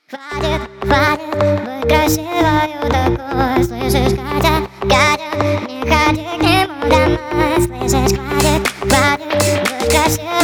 Хватит, хватит, быть красивою такой. Слышишь, Катя, Катя, не ходи к нему домой. Слышишь, хватит, хватит, быть красивой.